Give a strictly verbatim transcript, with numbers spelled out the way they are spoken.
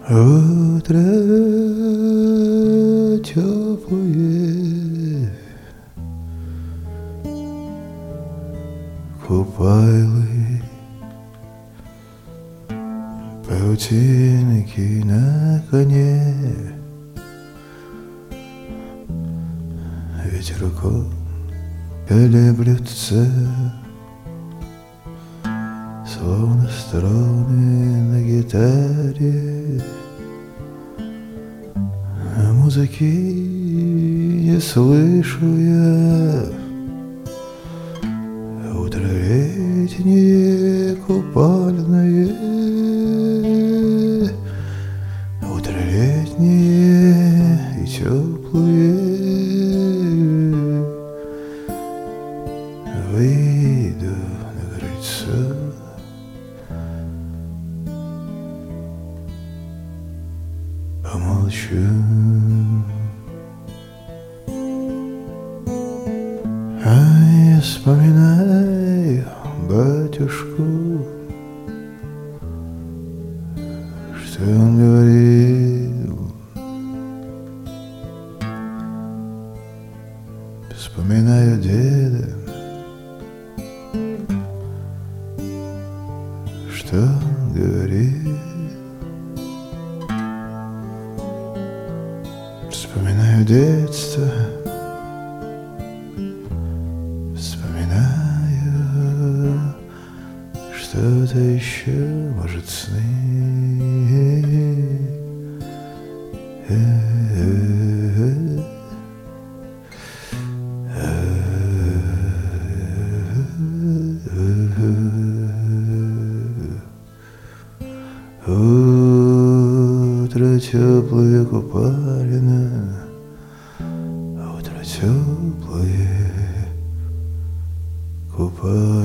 Утро теплое, купайлы, паутинки на коне, ветерком колеблются, словно струны на гитаре. Музыки не слышу я. Утро летнее, купальное, утро летнее и теплое. Выйду на крыльцо, помолчу. А я вспоминаю батюшку, что он говорил. Вспоминаю деда, что он говорил. Вспоминаю детство, вспоминаю что-то еще, может, сны. Утро теплое, купалина, утро теплое, купалина.